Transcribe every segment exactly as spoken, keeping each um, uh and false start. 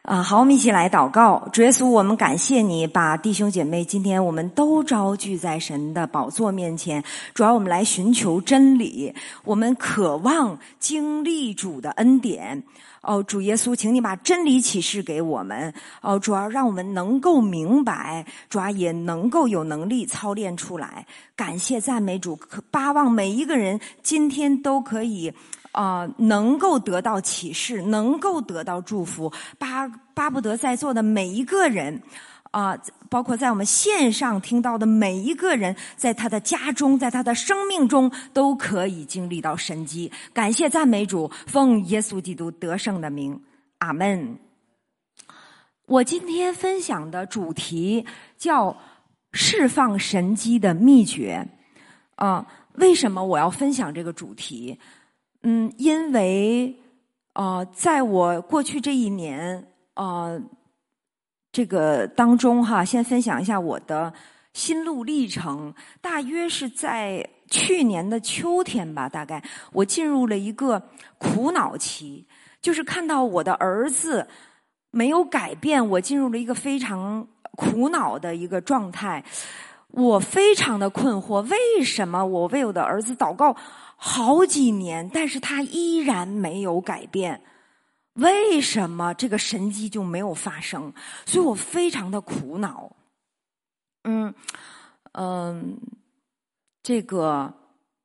啊，好，我们一起来祷告。主耶稣，我们感谢你把弟兄姐妹今天我们都招聚在神的宝座面前，主要我们来寻求真理，我们渴望经历主的恩典。哦，主耶稣，请你把真理启示给我们。哦，主要让我们能够明白，主要也能够有能力操练出来。感谢赞美主，巴望每一个人今天都可以啊、呃，能够得到启示，能够得到祝福。巴巴不得在座的每一个人啊、呃，包括在我们线上听到的每一个人，在他的家中，在他的生命中都可以经历到神迹。感谢赞美主，奉耶稣基督得胜的名，阿们。我今天分享的主题叫释放神迹的秘诀。啊、呃，为什么我要分享这个主题？嗯，因为呃，在我过去这一年呃这个当中哈，先分享一下我的心路历程。大约是在去年的秋天吧，大概我进入了一个苦恼期，就是看到我的儿子没有改变，我进入了一个非常苦恼的一个状态。我非常的困惑，为什么我为我的儿子祷告好几年，但是他依然没有改变？为什么这个神迹就没有发生？所以我非常的苦恼。嗯嗯，这个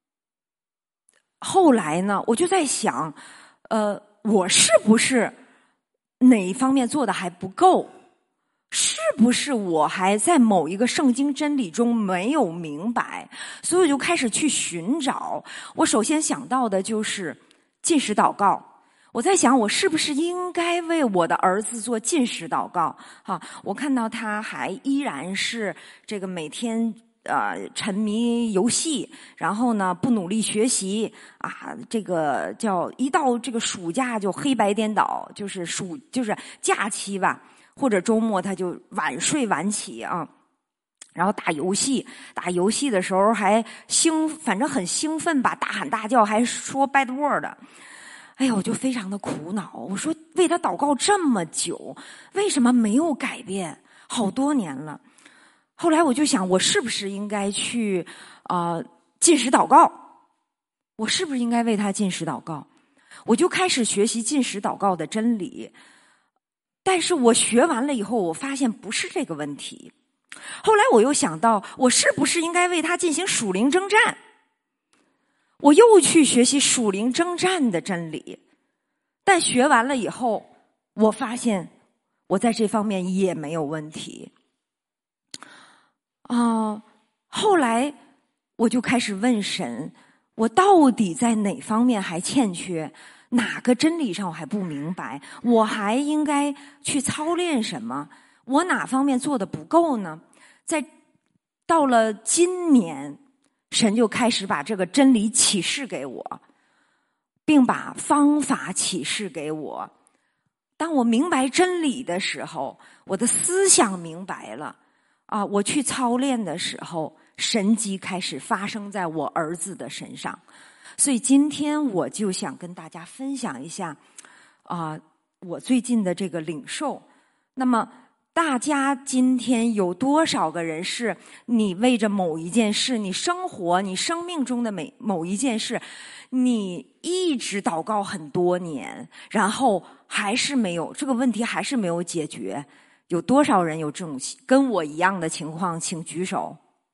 后来呢，我就在想，呃，我是不是哪一方面做的还不够？是不是我还在某一个圣经真理中没有明白？所以我就开始去寻找。我首先想到的就是禁食祷告。我在想，我是不是应该为我的儿子做禁食祷告？哈，我看到他还依然是这个每天呃沉迷游戏，然后呢不努力学习啊，这个叫一到这个暑假就黑白颠倒，就是暑就是假期吧。或者周末他就晚睡晚起啊，然后打游戏，打游戏的时候还兴，反正很兴奋吧，大喊大叫，还说 bad word。哎呀，我就非常的苦恼。我说为他祷告这么久，为什么没有改变？好多年了。后来我就想，我是不是应该去啊、呃、禁食祷告？我是不是应该为他禁食祷告？我就开始学习禁食祷告的真理。但是我学完了以后，我发现不是这个问题。后来我又想到，我是不是应该为他进行属灵征战？我又去学习属灵征战的真理。但学完了以后，我发现我在这方面也没有问题。啊、呃，后来我就开始问神，我到底在哪方面还欠缺？哪个真理上我还不明白？我还应该去操练什么？我哪方面做的不够呢？在到了今年，神就开始把这个真理启示给我，并把方法启示给我。当我明白真理的时候，我的思想明白了啊，我去操练的时候，神迹开始发生在我儿子的身上。所以今天我就想跟大家分享一下啊、呃，我最近的这个领受。那么大家今天有多少个人是你为着某一件事，你生活你生命中的每某一件事，你一直祷告很多年，然后还是没有这个问题还是没有解决？有多少人有这种跟我一样的情况？请举手。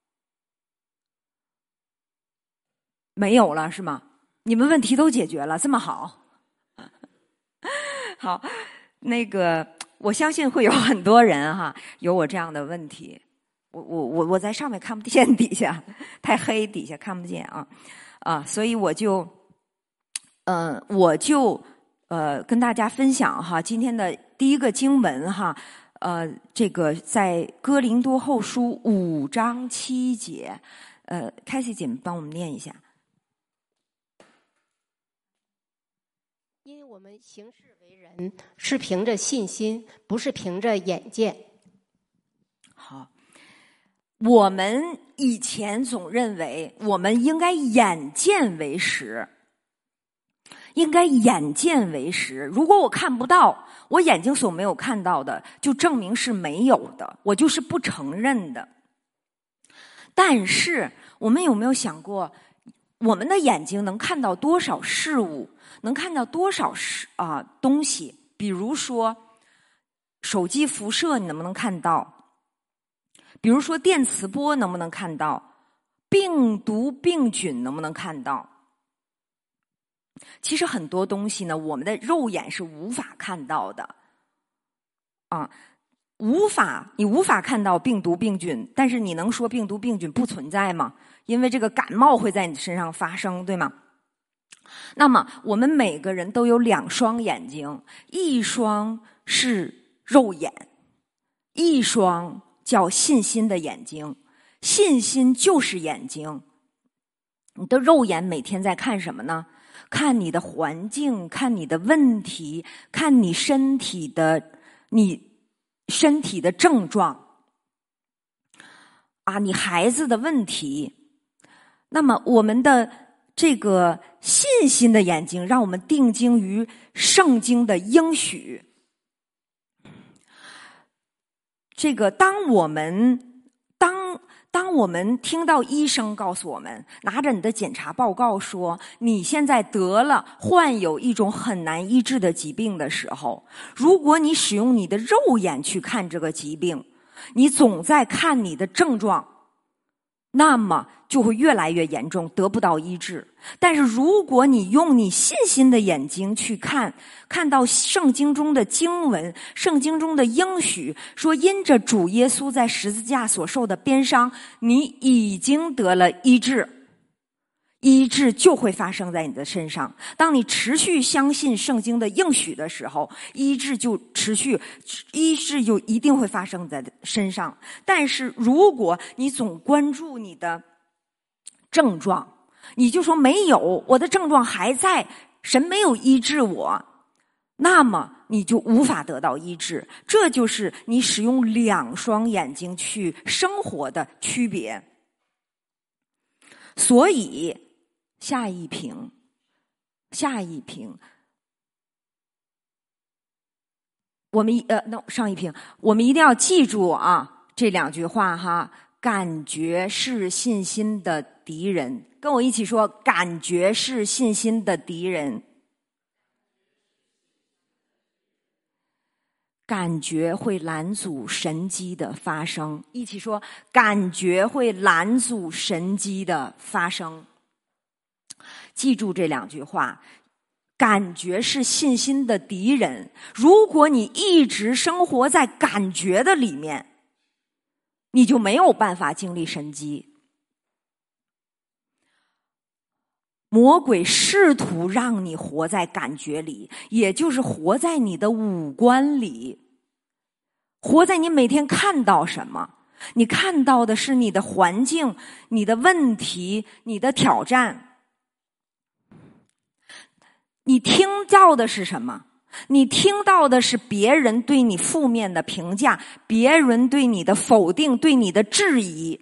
没有了是吗？你们问题都解决了，这么好。好，那个我相信会有很多人哈有我这样的问题。我我我我在上面看不见，底下太黑，底下看不见啊啊，所以我就嗯、呃、我就呃跟大家分享哈今天的第一个经文哈呃这个在哥林多后书五章七节，呃开西姐帮我们念一下。 因我们行事为人是凭着信心，不是凭着眼见。 好，我们以前总认为我们应该眼见为实，应该眼见为实。如果我看不到， 我眼睛所没有看到的，就证明是没有的，我就是不承认的。但是我们有没有想过，我们的眼睛能看到多少事物，能看到多少事啊、呃、东西？比如说手机辐射，你能不能看到？比如说电磁波，能不能看到？病毒、病菌能不能看到？其实很多东西呢，我们的肉眼是无法看到的啊，无法，你无法看到病毒、病菌，但是你能说病毒、病菌不存在吗？因为这个感冒会在你身上发生，对吗？那么我们每个人都有两双眼睛，一双是肉眼，一双叫信心的眼睛。信心就是眼睛。你的肉眼每天在看什么呢？看你的环境，看你的问题，看你身体的你身体的症状啊，你孩子的问题。那么我们的这个信心的眼睛，让我们定睛于圣经的应许。这个当我们当当我们听到医生告诉我们，拿着你的检查报告说你现在得了患有一种很难医治的疾病的时候，如果你使用你的肉眼去看这个疾病，你总在看你的症状，那么就会越来越严重，得不到医治。但是如果你用你信心的眼睛去看，看到圣经中的经文，圣经中的应许，说因着主耶稣在十字架所受的鞭伤，你已经得了医治，医治就会发生在你的身上。当你持续相信圣经的应许的时候，医治就持续，医治就一定会发生在身上。但是如果你总关注你的症状，你就说没有，我的症状还在，神没有医治我，那么你就无法得到医治。这就是你使用两双眼睛去生活的区别。所以下一屏，下一屏，我们呃，那上一屏，我们一定要记住啊，这两句话哈。感觉是信心的敌人，跟我一起说，感觉是信心的敌人。感觉会拦阻神迹的发生，一起说，感觉会拦阻神迹的发生。记住这两句话，感觉是信心的敌人。如果你一直生活在感觉的里面，你就没有办法经历神迹。魔鬼试图让你活在感觉里，也就是活在你的五官里，活在你每天看到什么。你看到的是你的环境、你的问题、你的挑战。你听到的是什么？你听到的是别人对你负面的评价，别人对你的否定，对你的质疑。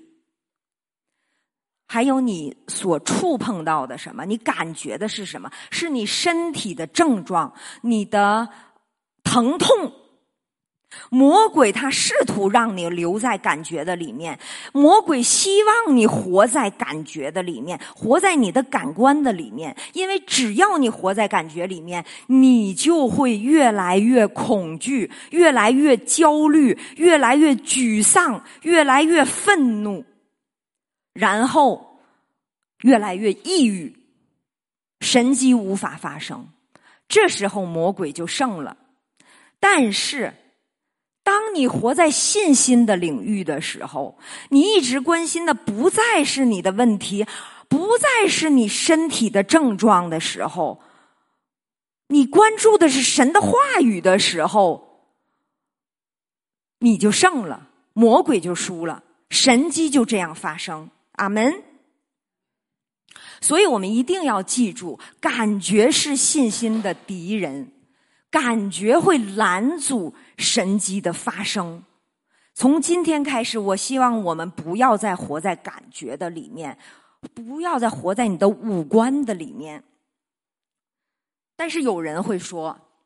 还有你所触碰到的什么？你感觉的是什么？是你身体的症状，你的疼痛。魔鬼他试图让你留在感觉的里面，魔鬼希望你活在感觉的里面，活在你的感官的里面。因为只要你活在感觉里面，你就会越来越恐惧，越来越焦虑，越来越沮丧，越来越愤怒，然后越来越抑郁，神迹无法发生。这时候魔鬼就胜了。但是当你活在信心的领域的时候，你一直关心的不再是你的问题，不再是你身体的症状的时候，你关注的是神的话语的时候，你就胜了，魔鬼就输了，神迹就这样发生。阿们。所以我们一定要记住，感觉是信心的敌人，感觉会拦阻神迹的发生。从今天开始，我希望我们不要再活在感觉的里面，不要再活在你的五官的里面。但是有人会说，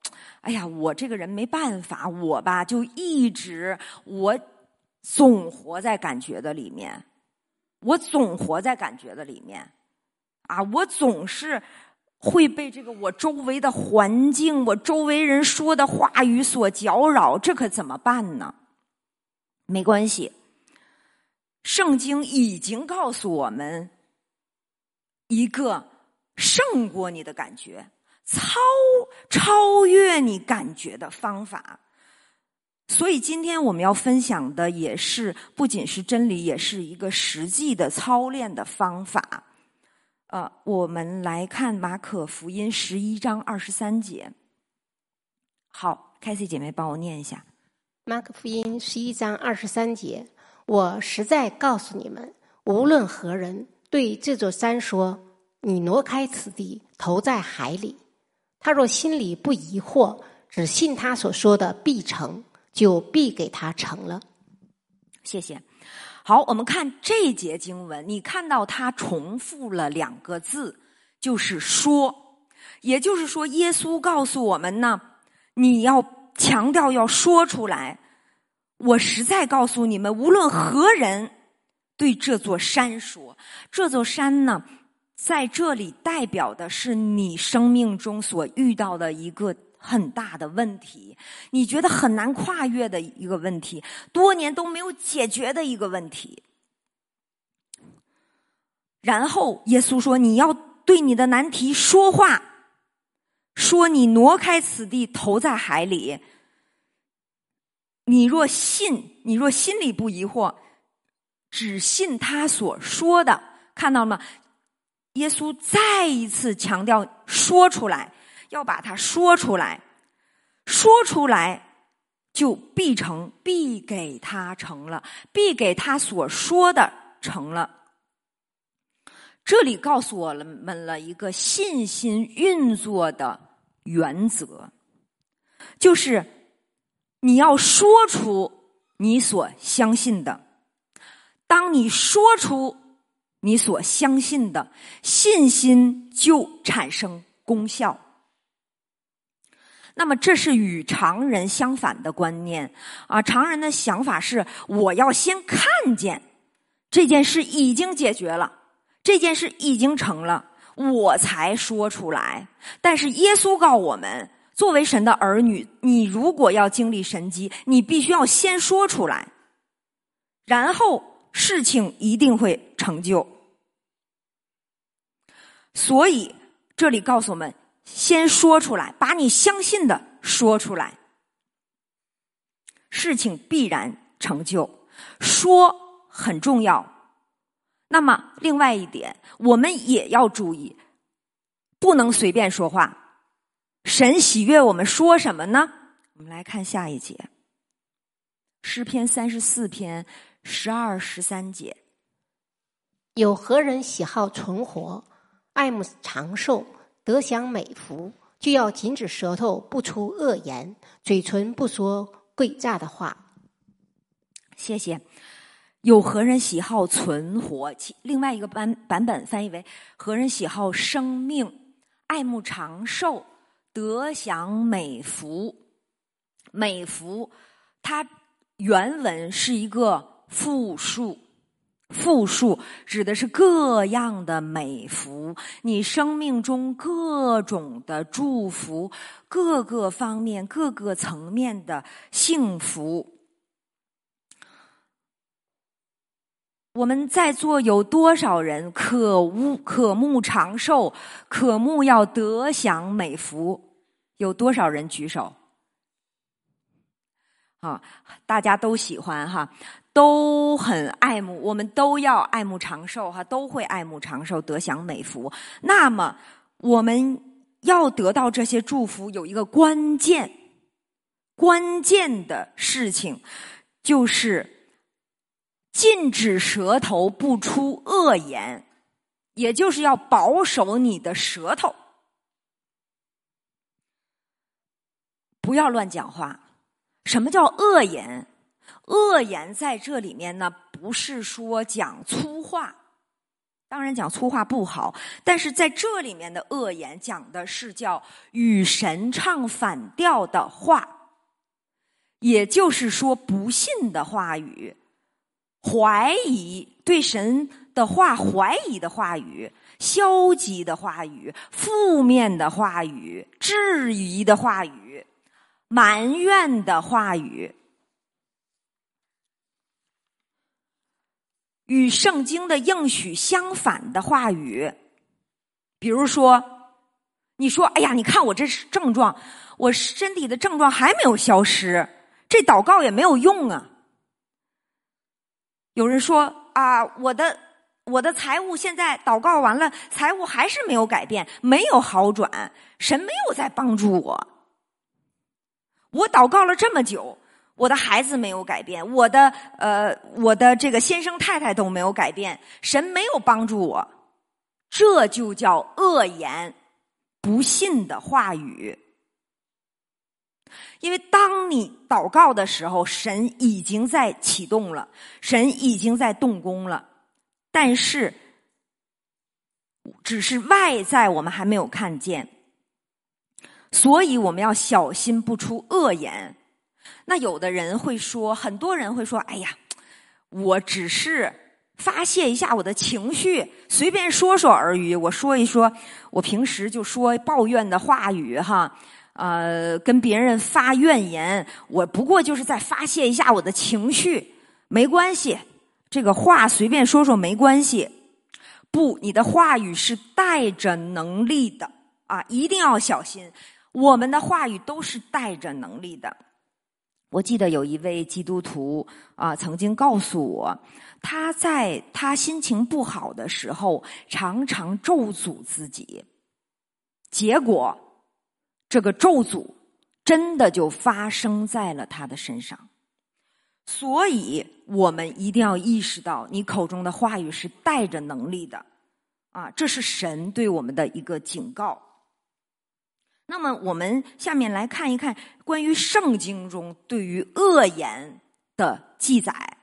哎呀，我这个人没办法，我吧就一直我总活在感觉的里面，我总活在感觉的里面啊，我总是会被这个我周围的环境，我周围人说的话语所搅扰，这可怎么办呢？没关系，圣经已经告诉我们一个胜过你的感觉，超超越你感觉的方法。所以今天我们要分享的也是不仅是真理，也是一个实际的操练的方法。呃，我们来看马可福音十一章二十三节。好，凯西姐妹帮我念一下。 马可福音十一章二十三节，我实在告诉你们，无论何人对这座山说，你挪开此地，投在海里，他若心里不疑惑，只信他所说的必成，就必给他成了。 谢谢。好，我们看这节经文，你看到它重复了两个字，就是说。也就是说，耶稣告诉我们呢，你要强调要说出来。我实在告诉你们，无论何人对这座山说，这座山呢，在这里代表的是你生命中所遇到的一个很大的问题，你觉得很难跨越的一个问题，多年都没有解决的一个问题。然后耶稣说，你要对你的难题说话，说你挪开此地，投在海里。你若信，你若心里不疑惑，只信他所说的。看到了吗？耶稣再一次强调说出来，要把它说出来，说出来就必成，必给他成了，必给他所说的成了。这里告诉我们了一个信心运作的原则，就是你要说出你所相信的。当你说出你所相信的，信心就产生功效。那么这是与常人相反的观念啊！常人的想法是，我要先看见这件事已经解决了，这件事已经成了，我才说出来。但是耶稣告我们，作为神的儿女，你如果要经历神迹，你必须要先说出来，然后事情一定会成就。所以这里告诉我们，先说出来，把你相信的说出来，事情必然成就。说很重要。那么另外一点，我们也要注意，不能随便说话。神喜悦我们说什么呢？我们来看下一节，诗篇三十四篇十二十三节。 有何人喜好存活，爱慕长寿，得享美福，就要禁止舌头不出恶言，嘴唇不说诡诈的话。 谢谢。有何人喜好存活，另外一个版版本翻译为何人喜好生命，爱慕长寿，得享美福。美福它原文是一个复数，复数指的是各样的美福，你生命中各种的祝福，各个方面各个层面的幸福。我们在座有多少人渴慕渴慕长寿，渴慕要得享美福？有多少人举手？啊，大家都喜欢哈，都很爱慕，我们都要爱慕长寿哈，都会爱慕长寿，得享美福。那么我们要得到这些祝福，有一个关键关键的事情，就是禁止舌头不出恶言，也就是要保守你的舌头，不要乱讲话。什么叫恶言？恶言在这里面呢，不是说讲粗话， 当然讲粗话不好，但是在这里面的恶言讲的是叫与神唱反调的话，也就是说不信的话语，怀疑，对神的话怀疑的话语，消极的话语，负面的话语，质疑的话语，埋怨的话语，与圣经的应许相反的话语。比如说，你说哎呀，你看我这症状，我身体的症状还没有消失，这祷告也没有用啊。有人说啊，我的我的财务现在祷告完了，财务还是没有改变，没有好转，神没有在帮助我。我祷告了这么久，我的孩子没有改变，我的呃我的这个先生太太都没有改变，神没有帮助我。这就叫恶言，不信的话语。因为当你祷告的时候，神已经在启动了，神已经在动工了，但是只是外在我们还没有看见，所以我们要小心不出恶言。那有的人会说，很多人会说，哎呀，我只是发泄一下我的情绪，随便说说而已，我说一说我平时就说抱怨的话语哈，呃，跟别人发怨言，我不过就是在发泄一下我的情绪，没关系，这个话随便说说没关系。不，你的话语是带着能力的啊，一定要小心。我们的话语都是带着能力的。我记得有一位基督徒啊，曾经告诉我，他在他心情不好的时候，常常咒诅自己，结果这个咒诅真的就发生在了他的身上。所以我们一定要意识到，你口中的话语是带着能力的啊，这是神对我们的一个警告。那么我们下面来看一看关于圣经中对于恶言的记载。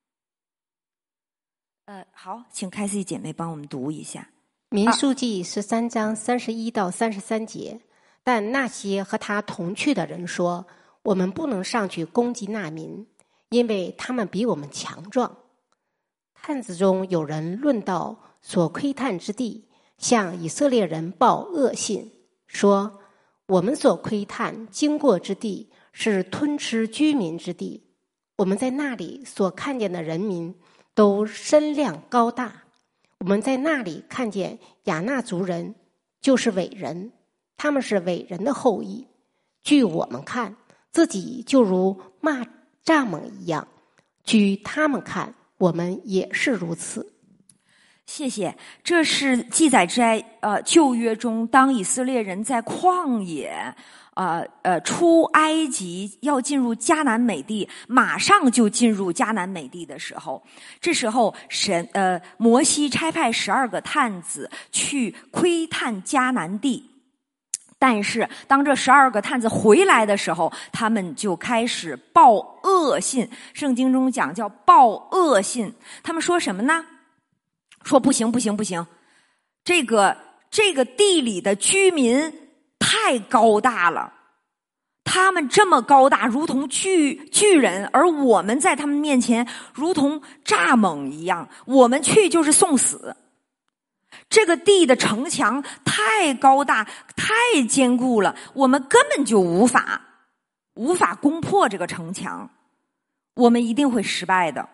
呃，好，请凯西姐妹帮我们读一下。 民数记十三章三十一到三十三节。但那些和他同去的人说，我们不能上去攻击那民，因为他们比我们强壮。探子中有人论到所窥探之地，向以色列人报恶信，说我们所窥探经过之地是吞吃居民之地，我们在那里所看见的人民都身量高大，我们在那里看见亚纳族人，就是伟人，他们是伟人的后裔。据我们看，自己就如蚂蚱蜢一样，据他们看，我们也是如此。 谢谢，这是记载在呃旧约中，当以色列人在旷野呃呃出埃及要进入迦南美地，马上就进入迦南美地的时候，这时候神呃摩西差派十二个探子去窥探迦南地。但是当这十二个探子回来的时候，他们就开始报恶信，圣经中讲叫报恶信。他们说什么呢？说不行不行不行，这个这个地里的居民太高大了，他们这么高大如同巨巨人，而我们在他们面前如同蚱蜢一样，我们去就是送死。这个地的城墙太高大太坚固了，我们根本就无法无法攻破这个城墙，我们一定会失败的。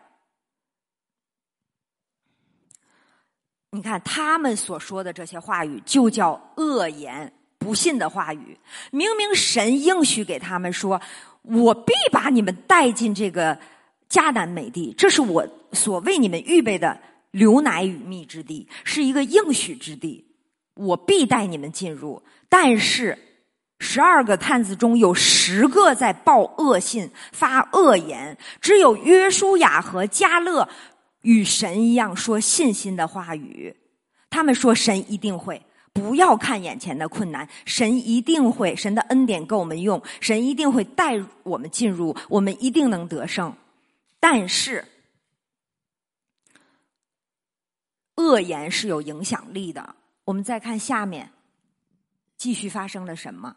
你看他们所说的这些话语就叫恶言，不信的话语。明明神应许给他们说，我必把你们带进这个迦南美地，这是我所为你们预备的流奶与蜜之地，是一个应许之地，我必带你们进入。但是十二个探子中有十个在报恶信，发恶言，只有约书亚和迦勒与神一样说信心的话语。他们说神一定会，不要看眼前的困难，神一定会，神的恩典够我们用，神一定会带我们进入，我们一定能得胜。但是恶言是有影响力的。我们再看下面，继续发生了什么？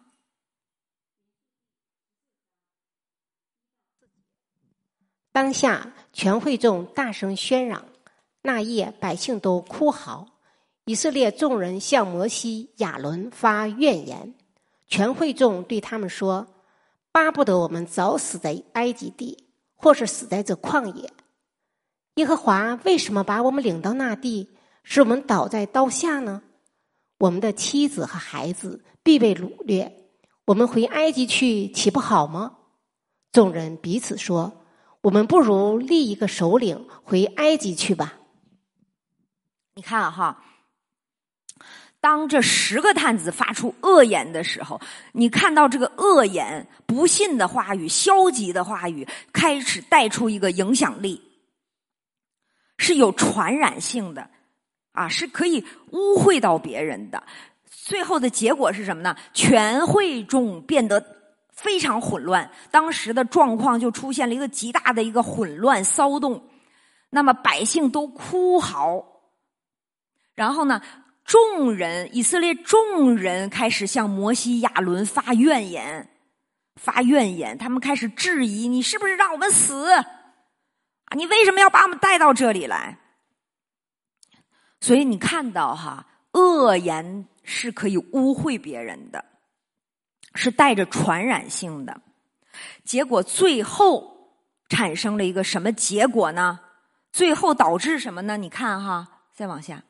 当下全会众大声喧嚷，那夜百姓都哭嚎。以色列众人向摩西、亚伦发怨言，全会众对他们说：巴不得我们早死在埃及地，或是死在这旷野。耶和华为什么把我们领到那地，使我们倒在刀下呢？我们的妻子和孩子必被掳掠，我们回埃及去岂不好吗？众人彼此说：我们不如立一个首领回埃及去吧。 你看哈，当这十个探子发出恶言的时候，你看到这个恶言、不信的话语、消极的话语开始带出一个影响力，是有传染性的啊，是可以污秽到别人的。最后的结果是什么呢？全会众变得非常混乱，当时的状况就出现了一个极大的一个混乱骚动。那么百姓都哭嚎，然后呢，众人以色列众人开始向摩西亚伦发怨言，发怨言，他们开始质疑：你是不是让我们死啊？你为什么要把我们带到这里来？所以你看到哈，恶言是可以污秽别人的，是带着传染性的。结果最后产生了一个什么结果呢？最后导致什么呢？你看哈，再往下。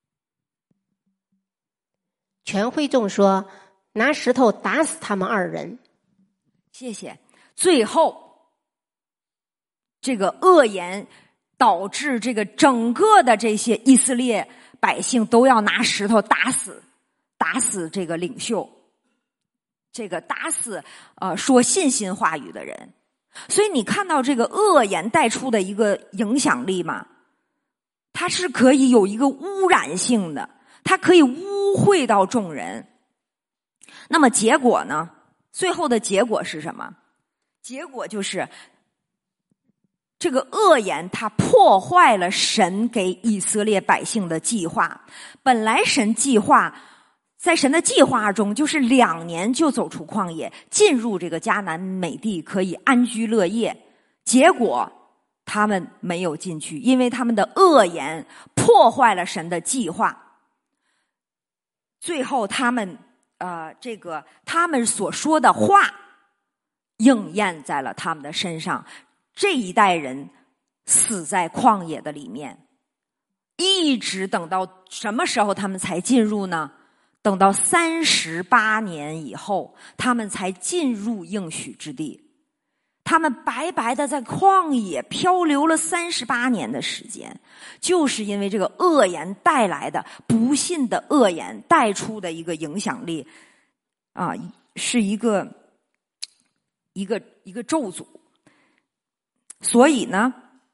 全会众说：拿石头打死他们二人。 谢谢。最后这个恶言导致这个整个的这些以色列百姓都要拿石头打死打死这个领袖，这个打死呃说信心话语的人。所以你看到这个恶言带出的一个影响力嘛，它是可以有一个污染性的，它可以污秽到众人。那么结果呢？最后的结果是什么？结果就是这个恶言它破坏了神给以色列百姓的计划。本来神计划在神的计划中就是两年就走出旷野，进入这个迦南美地，可以安居乐业。结果他们没有进去，因为他们的恶言破坏了神的计划。最后他们呃，这个他们所说的话应验在了他们的身上，这一代人死在旷野的里面，一直等到什么时候他们才进入呢？等到三十八年以后，他们才进入应许之地。他们白白的在旷野漂流了三十八年的时间，就是因为这个恶言带来的不信的恶言带出的一个影响力啊，是一个一个一个咒诅。所以呢，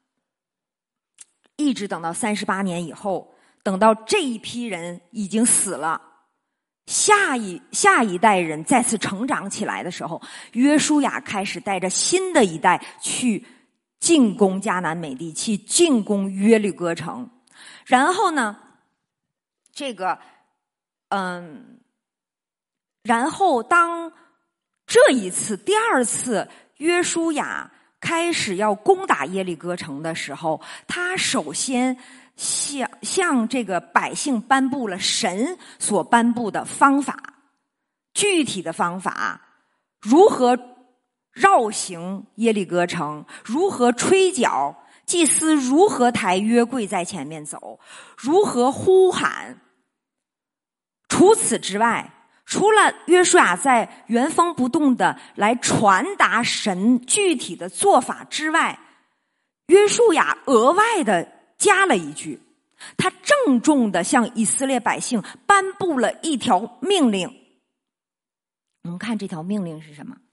一直等到三十八年以后，等到这一批人已经死了，下一下一代人再次成长起来的时候，约书亚开始带着新的一代去进攻迦南美地，去进攻约利哥城。然后呢，这个嗯，然后当这一次第二次约书亚开始要攻打耶利哥城的时候，他首先向向这个百姓颁布了神所颁布的方法，具体的方法，如何绕行耶利哥城，如何吹角，祭司如何抬约柜在前面走，如何呼喊。除此之外，除了约书亚在原封不动的来传达神具体的做法之外，约书亚额外的加了一句，他郑重的向以色列百姓颁布了一条命令。我们看这条命令是什么？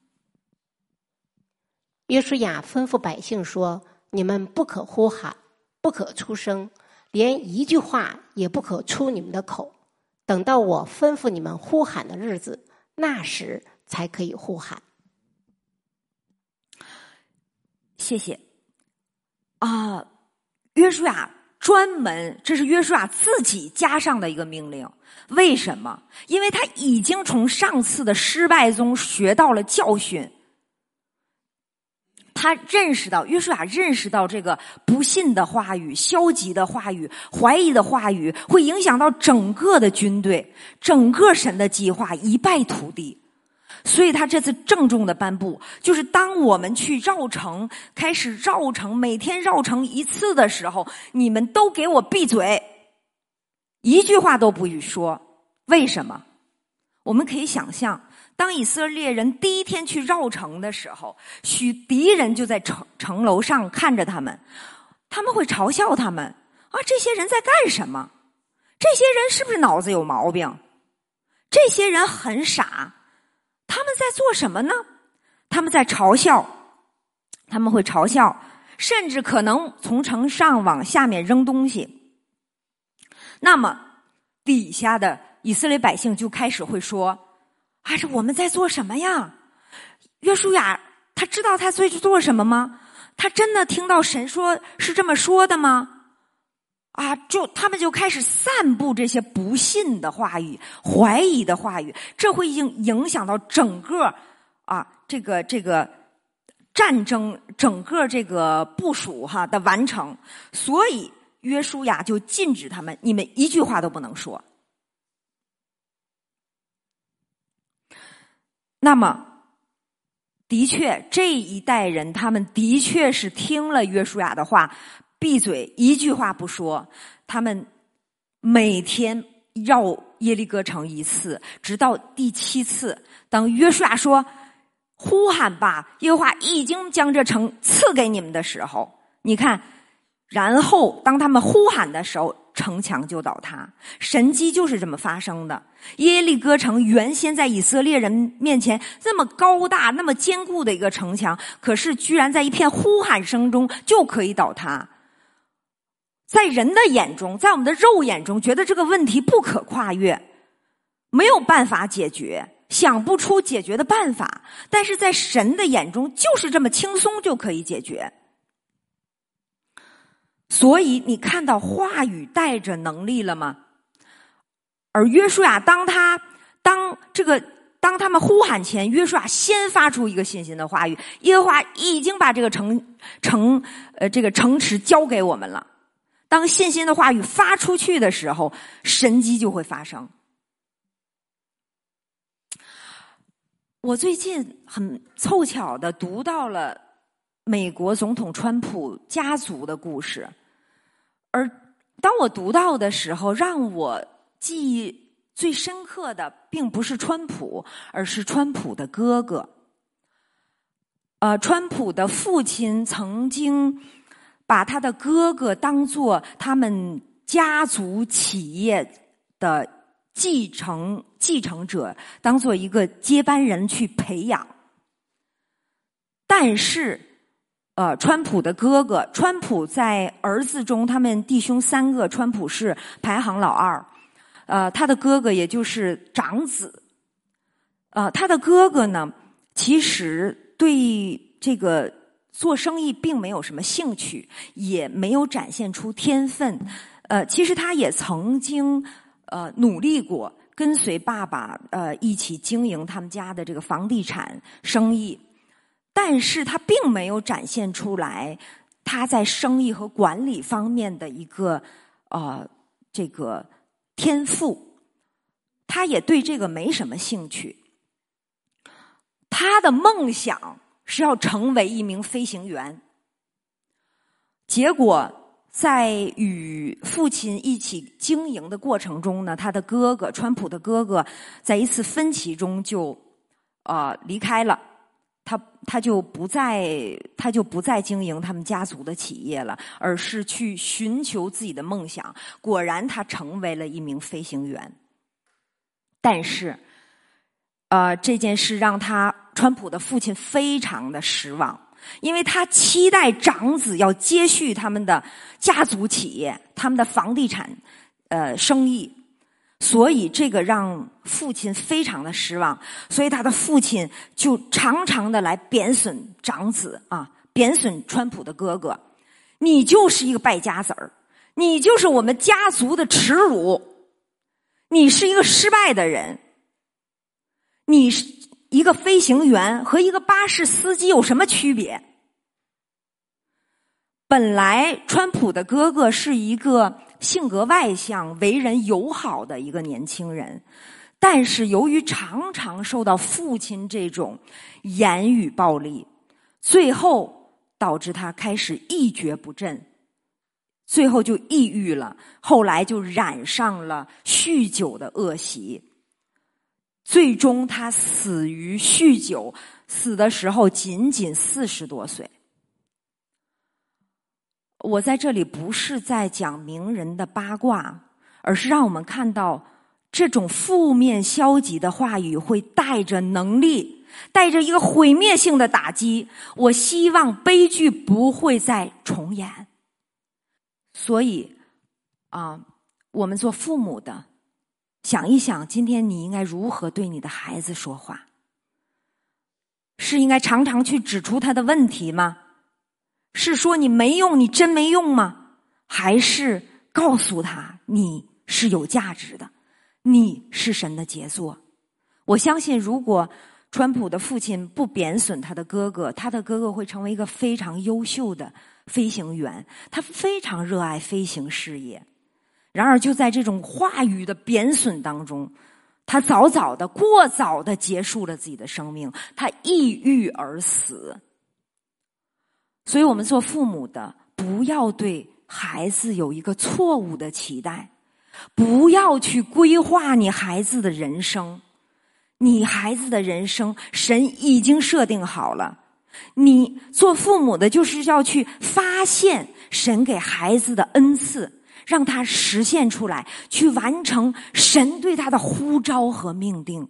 约书亚吩咐百姓说：你们不可呼喊，不可出声，连一句话也不可出你们的口，等到我吩咐你们呼喊的日子，那时才可以呼喊。 谢谢啊，约书亚专门，这是约书亚自己加上的一个命令。为什么？因为他已经从上次的失败中学到了教训。他认识到，约书亚认识到这个不信的话语、消极的话语、怀疑的话语会影响到整个的军队，整个神的计划一败涂地。所以他这次郑重的颁布，就是当我们去绕城，开始绕城，每天绕城一次的时候，你们都给我闭嘴，一句话都不许说。为什么？我们可以想象，当以色列人第一天去绕城的时候，许敌人就在城城楼上看着他们，他们会嘲笑他们啊，这些人在干什么？这些人是不是脑子有毛病？这些人很傻，他们在做什么呢？他们在嘲笑，他们会嘲笑，甚至可能从城上往下面扔东西。那么底下的以色列百姓就开始会说，啊，这我们在做什么呀？约书亚他知道他在做什么吗？他真的听到神说是这么说的吗？啊，就他们就开始散布这些不信的话语、怀疑的话语，这会影影响到整个啊这个这个战争整个这个部署哈的完成。所以约书亚就禁止他们，你们一句话都不能说。那么的确这一代人他们的确是听了约书亚的话，闭嘴，一句话不说。他们每天绕耶利哥城一次，直到第七次，当约书亚说呼喊吧，耶和华已经将这城赐给你们的时候，你看，然后当他们呼喊的时候，城墙就倒塌。神迹就是这么发生的。耶利哥城原先在以色列人面前这么高大那么坚固的一个城墙，可是居然在一片呼喊声中就可以倒塌。在人的眼中，在我们的肉眼中，觉得这个问题不可跨越，没有办法解决，想不出解决的办法，但是在神的眼中就是这么轻松就可以解决。所以你看到话语带着能力了吗？而约书亚当他当这个当他们呼喊前，约书亚先发出一个信心的话语，耶和华已经把这个城城呃这个城池交给我们了。当信心的话语发出去的时候，神迹就会发生。我最近很凑巧的读到了美国总统川普家族的故事，而当我读到的时候，让我记忆最深刻的并不是川普，而是川普的哥哥。呃，川普的父亲曾经把他的哥哥当作他们家族企业的继承继承者，当作一个接班人去培养。但是呃，川普的哥哥，川普在儿子中，他们弟兄三个，川普是排行老二。呃，他的哥哥也就是长子。呃，他的哥哥呢，其实对这个做生意并没有什么兴趣，也没有展现出天分。呃，其实他也曾经呃努力过，跟随爸爸呃一起经营他们家的这个房地产生意，但是他并没有展现出来他在生意和管理方面的一个呃这个天赋，他也对这个没什么兴趣。他的梦想是要成为一名飞行员，结果在与父亲一起经营的过程中呢，他的哥哥川普的哥哥在一次分歧中就呃离开了，他他就不再他就不再经营他们家族的企业了，而是去寻求自己的梦想。果然他成为了一名飞行员。但是呃这件事让他川普的父亲非常的失望，因为他期待长子要接续他们的家族企业，他们的房地产呃生意，所以这个让父亲非常的失望，所以他的父亲就常常的来贬损长子啊，贬损川普的哥哥。你就是一个败家子儿， 你就是我们家族的耻辱，你是一个失败的人。你是一个飞行员和一个巴士司机有什么区别？本来川普的哥哥是一个性格外向、为人友好的一个年轻人，但是由于常常受到父亲这种言语暴力，最后导致他开始一蹶不振，最后就抑郁了，后来就染上了酗酒的恶习，最终他死于酗酒，死的时候仅仅四十多岁。我在这里不是在讲名人的八卦，而是让我们看到这种负面消极的话语会带着能力，带着一个毁灭性的打击。我希望悲剧不会再重演。所以啊，我们做父母的想一想，今天你应该如何对你的孩子说话？是应该常常去指出他的问题吗？是说你没用，你真没用吗？还是告诉他你是有价值的，你是神的杰作？我相信如果川普的父亲不贬损他的哥哥，他的哥哥会成为一个非常优秀的飞行员，他非常热爱飞行事业。然而就在这种话语的贬损当中，他早早的过早的结束了自己的生命，他抑郁而死。所以我们做父母的不要对孩子有一个错误的期待，不要去规划你孩子的人生。你孩子的人生神已经设定好了，你做父母的就是要去发现神给孩子的恩赐，让他实现出来，去完成神对他的呼召和命定。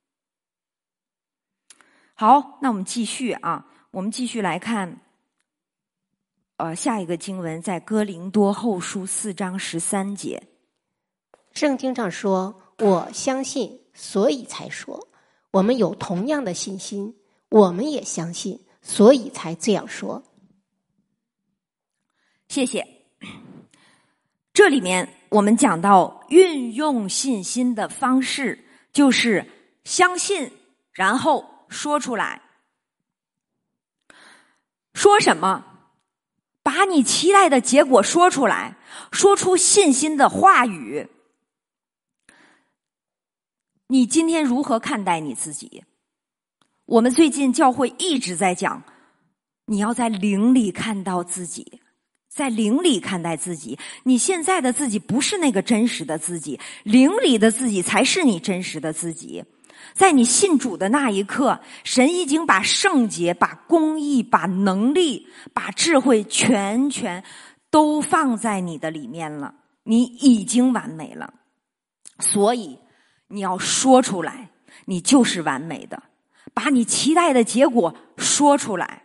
好，那我们继续啊，我们继续来看呃，下一个经文在哥林多后书四章十三节。 圣经上说，我相信，所以才说。我们有同样的信心，我们也相信，所以才这样说。 谢谢。这里面我们讲到运用信心的方式，就是相信，然后说出来。说什么？把你期待的结果说出来，说出信心的话语。你今天如何看待你自己？我们最近教会一直在讲，你要在灵里看到自己，在灵里看待自己。你现在的自己不是那个真实的自己，灵里的自己才是你真实的自己。在你信主的那一刻，神已经把圣洁、把公义、把能力、把智慧全全都放在你的里面了，你已经完美了。所以你要说出来，你就是完美的，把你期待的结果说出来。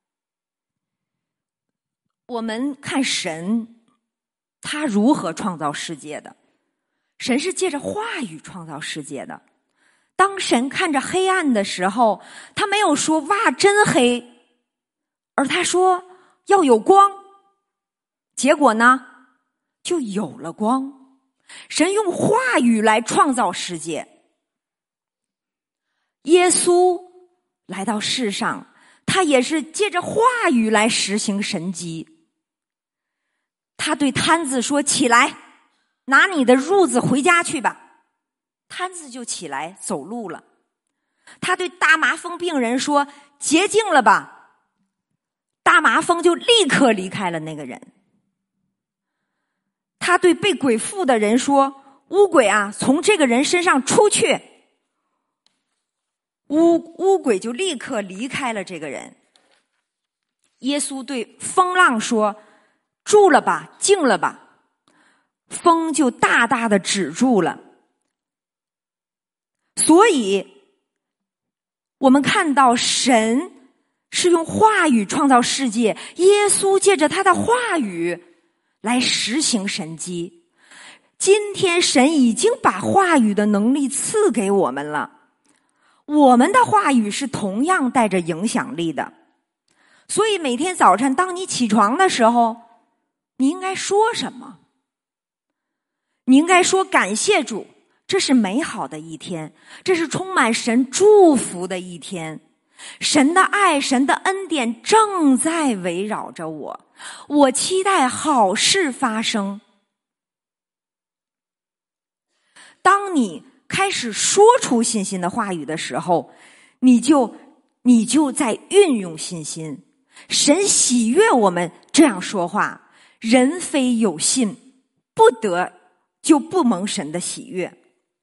我们看神他如何创造世界的，神是借着话语创造世界的。当神看着黑暗的时候，他没有说哇真黑，而他说要有光，结果呢就有了光。神用话语来创造世界。耶稣来到世上，他也是借着话语来实行神迹。他对摊子说，起来，拿你的褥子回家去吧。摊子就起来走路了。他对大麻风病人说，洁净了吧。大麻风就立刻离开了那个人。他对被鬼附的人说，污鬼啊，从这个人身上出去。污污鬼就立刻离开了这个人。耶稣对风浪说，住了吧，静了吧。风就大大的止住了。所以我们看到神是用话语创造世界，耶稣借着他的话语来实行神迹。今天神已经把话语的能力赐给我们了，我们的话语是同样带着影响力的。所以每天早晨当你起床的时候，你应该说什么？ 你应该说感谢主，这是美好的一天，这是充满神祝福的一天。神的爱，神的恩典正在围绕着我，我期待好事发生。当你开始说出信心的话语的时候，你就你就在运用信心。神喜悦我们这样说话，人非有信，不得就不蒙神的喜悦。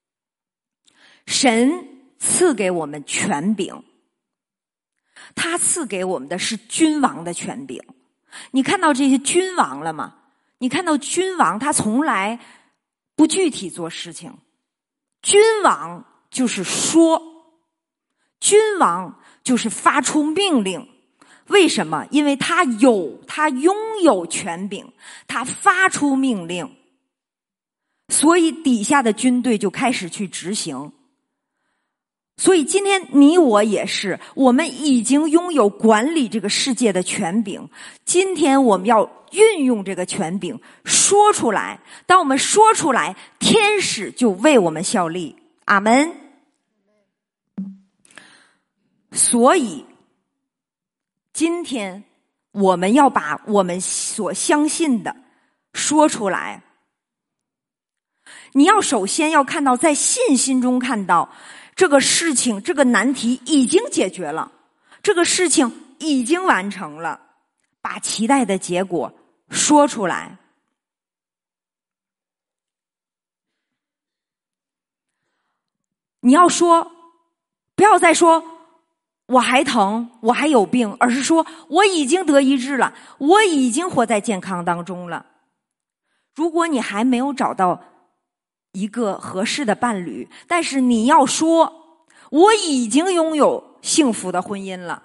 神赐给我们权柄，他赐给我们的是君王的权柄。你看到这些君王了吗？你看到君王他从来不具体做事情，君王就是说，君王就是发出命令。为什么？因为他有他拥有权柄，他发出命令，所以底下的军队就开始去执行。所以今天你我也是，我们已经拥有管理这个世界的权柄，今天我们要运用这个权柄说出来。当我们说出来，天使就为我们效力。阿们。所以今天我们要把我们所相信的说出来。你要首先要看到，在信心中看到这个事情，这个难题已经解决了，这个事情已经完成了，把期待的结果说出来。你要说，不要再说我还疼，我还有病，而是说我已经得医治了，我已经活在健康当中了。如果你还没有找到一个合适的伴侣，但是你要说我已经拥有幸福的婚姻了，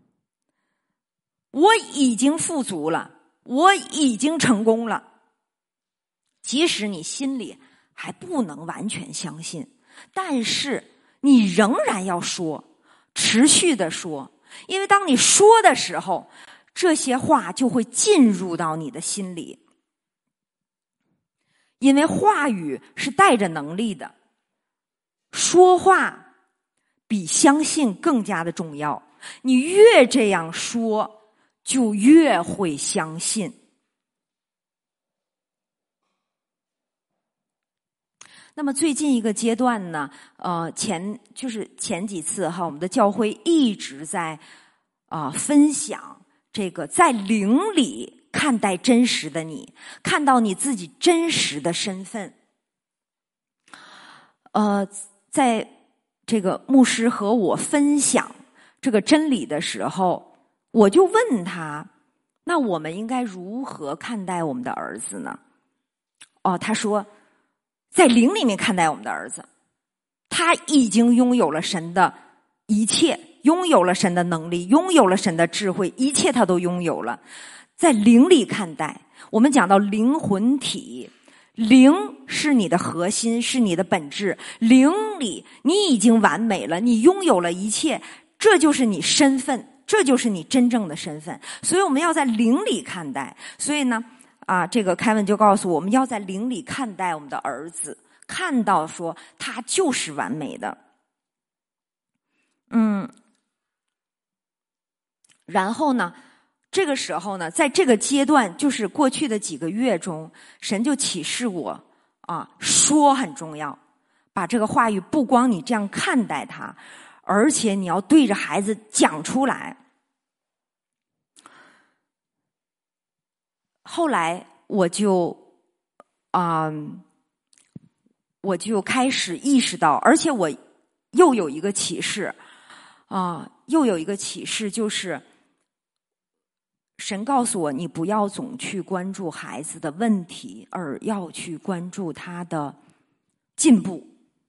我已经富足了，我已经成功了。即使你心里还不能完全相信，但是你仍然要说，持续的说，因为当你说的时候，这些话就会进入到你的心里。因为话语是带着能力的，说话比相信更加的重要。你越这样说，就越会相信。那么最近一个阶段呢，呃，前就是前几次哈，我们的教会一直在啊、呃、分享这个在灵里看待真实的你，看到你自己真实的身份。呃，在这个牧师和我分享这个真理的时候，我就问他，那我们应该如何看待我们的儿子呢？哦，他说在灵里面看待我们的儿子，他已经拥有了神的一切，拥有了神的能力，拥有了神的智慧，一切他都拥有了。在灵里看待，我们讲到灵魂体，灵是你的核心，是你的本质，灵里你已经完美了，你拥有了一切，这就是你身份，这就是你真正的身份。所以我们要在灵里看待。所以呢啊，这个凯文就告诉我们要在灵里看待我们的儿子，看到说他就是完美的。嗯，然后呢这个时候呢，在这个阶段，就是过去的几个月中，神就启示我啊，说很重要，把这个话语不光你这样看待它，而且你要对着孩子讲出来。后来我就啊、嗯，我就开始意识到，而且我又有一个启示啊，又有一个启示就是。神告诉我，你不要总去关注孩子的问题，而要去关注他的进步。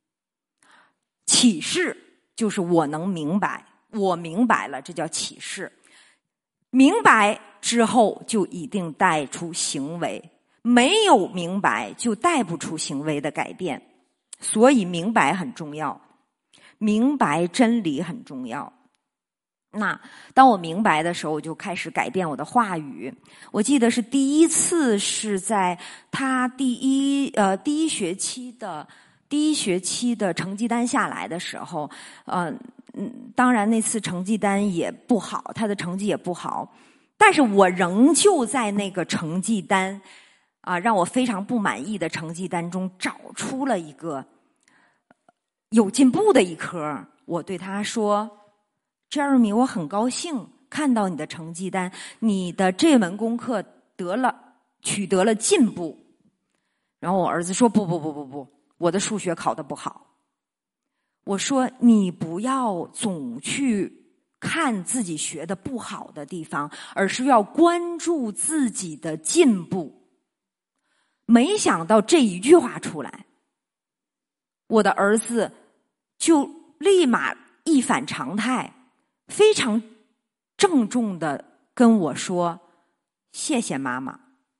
启示就是我能明白，我明白了，这叫启示。明白之后就一定带出行为，没有明白就带不出行为的改变。所以明白很重要，明白真理很重要。 那当我明白的时候，我就开始改变我的话语。我记得是第一次是在他第一呃第一学期的第一学期的成绩单下来的时候，呃嗯，当然那次成绩单也不好，他的成绩也不好，但是我仍旧在那个成绩单啊让我非常不满意的成绩单中找出了一个有进步的一科。我对他说：“Jeremy， 我很高兴看到你的成绩单，你的这门功课得了取得了进步。”然后我儿子说：“不不不不不，我的数学考得不好。”我说：“你不要总去看自己学的不好的地方，而是要关注自己的进步。”没想到这一句话出来，我的儿子就立马一反常态，非常郑重的跟我说：“谢谢妈妈。”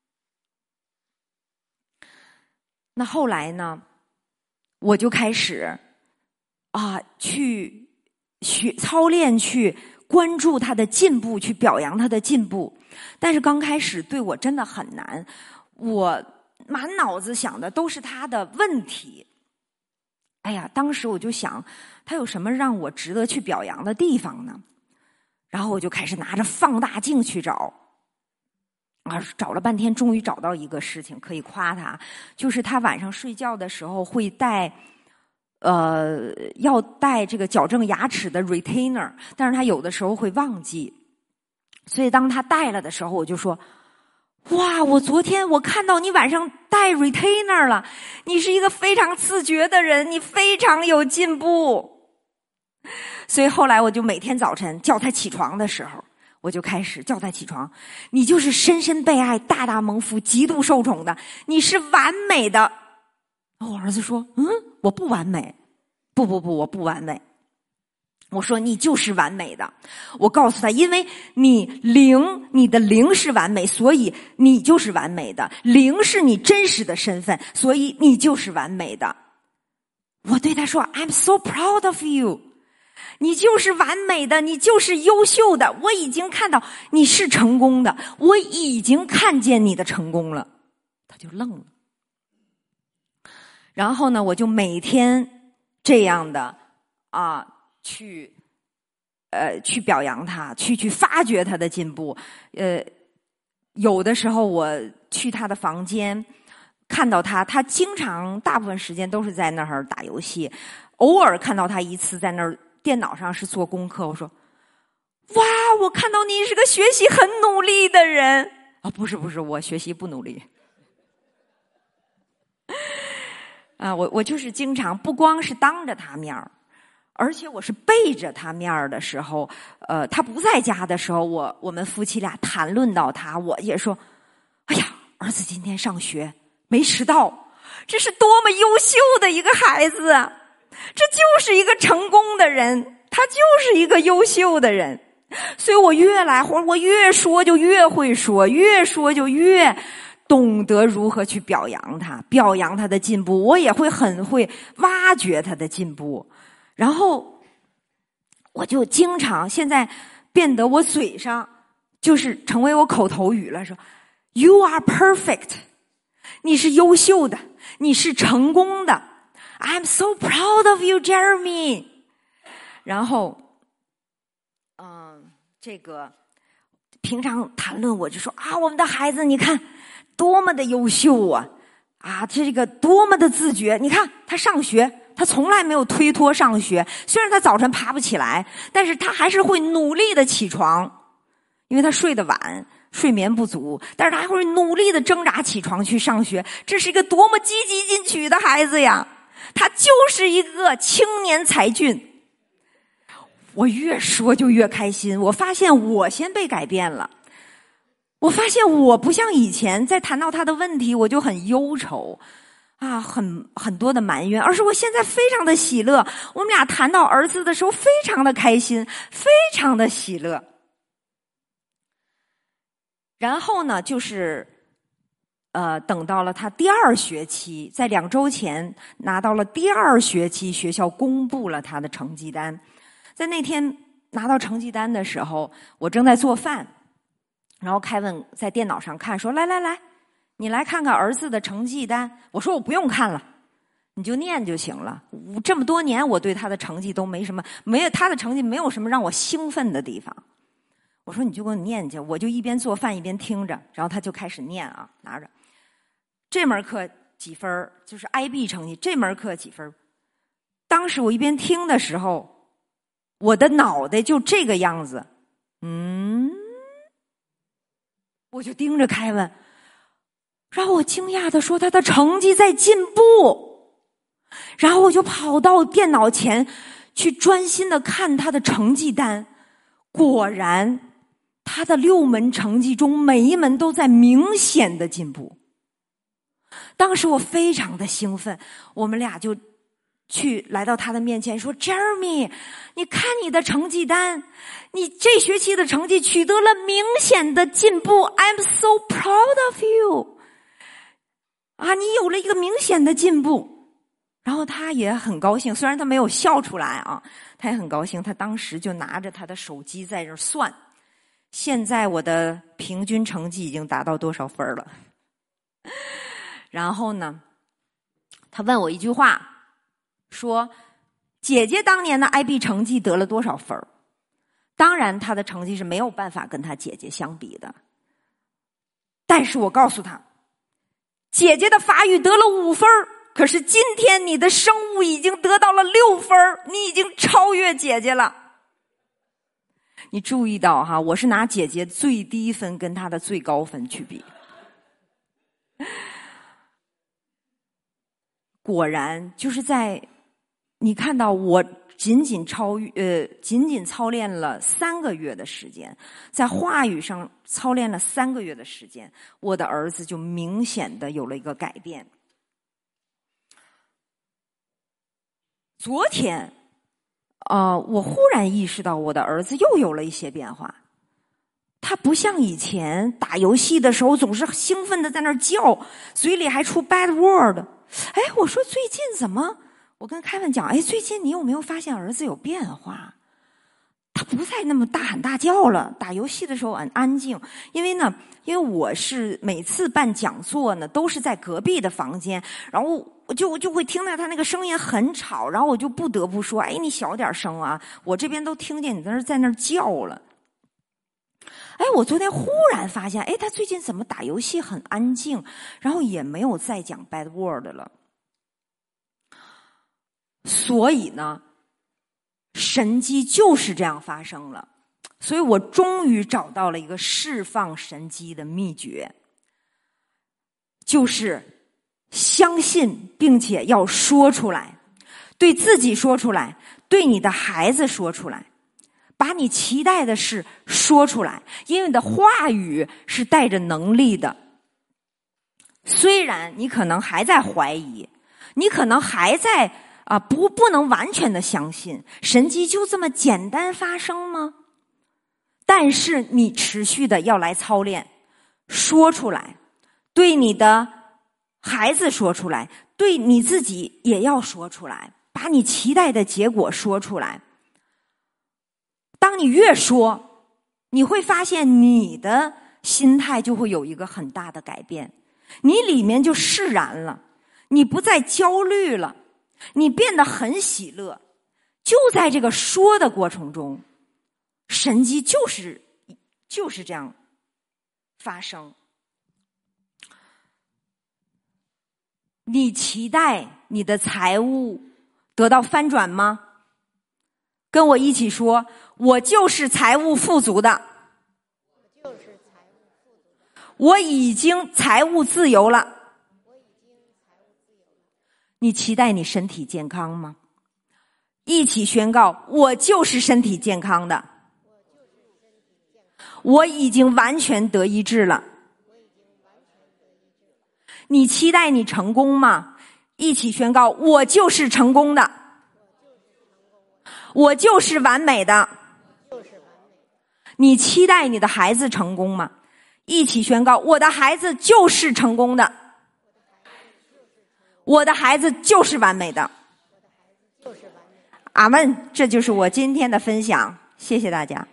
那后来呢，我就开始啊去学操练，去关注他的进步，去表扬他的进步。但是刚开始对我真的很难，我满脑子想的都是他的问题。哎呀，当时我就想，他有什么让我值得去表扬的地方呢？然后我就开始拿着放大镜去找，啊，找了半天，终于找到一个事情可以夸他，就是他晚上睡觉的时候会戴，呃，要戴这个矫正牙齿的 retainer， 但是他有的时候会忘记，所以当他戴了的时候，我就说：“哇，我昨天我看到你晚上戴 retainer 了，你是一个非常自觉的人，你非常有进步。”所以后来我就每天早晨叫他起床的时候，我就开始叫他起床：“你就是深深被爱、大大蒙福、极度受宠的，你是完美的。”我儿子说：“嗯，我不完美。”“不不不，我不完美。”我说：“你就是完美的。”我告诉他，因为你零，你的零是完美，所以你就是完美的。零是你真实的身份，所以你就是完美的。我对他说 ：“I'm so proud of you， 你就是完美的，你就是优秀的。我已经看到你是成功的，我已经看见你的成功了。”他就愣了。然后呢，我就每天这样的啊。去，呃，去表扬他，去去发掘他的进步。呃，有的时候我去他的房间，看到他，他经常大部分时间都是在那儿打游戏，偶尔看到他一次在那儿电脑上是做功课。我说：“哇，我看到你是个学习很努力的人。”啊，不是不是，我学习不努力。啊，我我就是经常不光是当着他面儿。而且我是背着他面儿的时候，呃，他不在家的时候，我我们夫妻俩谈论到他，我也说：“哎呀，儿子今天上学没迟到，这是多么优秀的一个孩子啊！这就是一个成功的人，他就是一个优秀的人。”所以我越来或我越说就越会说，越说就越懂得如何去表扬他，表扬他的进步，我也会很会挖掘他的进步。然后我就经常现在变得我嘴上就是成为我口头语了，说 You are perfect， 你是优秀的，你是成功的， I'm so proud of you, Jeremy。 然后嗯，这个平常谈论我就说啊，我们的孩子你看多么的优秀啊，啊，这个多么的自觉，你看他上学他从来没有推脱上学，虽然他早晨爬不起来，但是他还是会努力的起床，因为他睡得晚，睡眠不足，但是他还会努力的挣扎起床去上学。这是一个多么积极进取的孩子呀，他就是一个青年才俊。我越说就越开心，我发现我先被改变了，我发现我不像以前在谈到他的问题我就很忧愁啊，很很多的埋怨，而是我现在非常的喜乐。我们俩谈到儿子的时候非常的开心，非常的喜乐。然后呢，就是呃，等到了他第二学期，在两周前拿到了第二学期学校公布了他的成绩单。在那天拿到成绩单的时候，我正在做饭，然后凯文在电脑上看，说来来来，你来看看儿子的成绩单。我说我不用看了，你就念就行了。这么多年我对他的成绩都没什么，没有他的成绩没有什么让我兴奋的地方。我说你就给我念去，我就一边做饭一边听着，然后他就开始念啊，拿着这门课几分，就是 I B 成绩，这门课几分。当时我一边听的时候，我的脑袋就这个样子，嗯，我就盯着凯文，然后我惊讶的说他的成绩在进步，然后我就跑到电脑前去专心的看他的成绩单，果然他的六门成绩中每一门都在明显的进步。当时我非常的兴奋，我们俩就去来到他的面前说 Jeremy， 你看你的成绩单，你这学期的成绩取得了明显的进步， I'm so proud of you 啊，你有了一个明显的进步。然后他也很高兴，虽然他没有笑出来啊，他也很高兴。他当时就拿着他的手机在这算，现在我的平均成绩已经达到多少分了。然后呢，他问我一句话，说姐姐当年的 I B 成绩得了多少分？当然他的成绩是没有办法跟他姐姐相比的，但是我告诉他，姐姐的法语得了五分，可是今天你的生物已经得到了六分，你已经超越姐姐了。你注意到哈，我是拿姐姐最低分跟她的最高分去比。果然就是在你看到我仅仅超越呃仅仅操练了三个月的时间，在话语上操练了三个月的时间，我的儿子就明显的有了一个改变。昨天呃我忽然意识到我的儿子又有了一些变化。他不像以前打游戏的时候总是兴奋的在那儿叫，嘴里还出 bad word。哎，我说最近怎么？我跟凯文讲，哎，最近你有没有发现儿子有变化？他不再那么大喊大叫了，打游戏的时候很安静。因为呢，因为我是每次办讲座呢，都是在隔壁的房间，然后我就就会听到他那个声音很吵，然后我就不得不说，哎，你小点声啊，我这边都听见你在那在那叫了。哎，我昨天忽然发现，哎，他最近怎么打游戏很安静，然后也没有再讲 bad word 了。所以呢，神迹就是这样发生了。所以我终于找到了一个释放神迹的秘诀，就是相信并且要说出来，对自己说出来，对你的孩子说出来。把你期待的事说出来，因为你的话语是带着能力的。虽然你可能还在怀疑，你可能还在啊、呃、不不能完全的相信，神迹就这么简单发生吗？但是你持续的要来操练，说出来，对你的孩子说出来，对你自己也要说出来，把你期待的结果说出来。当你越说，你会发现你的心态就会有一个很大的改变，你里面就释然了，你不再焦虑了，你变得很喜乐。就在这个说的过程中，神迹就是就是这样发生。你期待你的财务得到翻转吗？跟我一起说，我就是财务富足的。我已经财务自由了。你期待你身体健康吗？一起宣告，我就是身体健康的。我已经完全得医治了。你期待你成功吗？一起宣告，我就是成功的。我就是完美的。你期待你的孩子成功吗？一起宣告，我的孩子就是成功的。我的孩子就是完美的。阿们，这就是我今天的分享。 谢谢大家。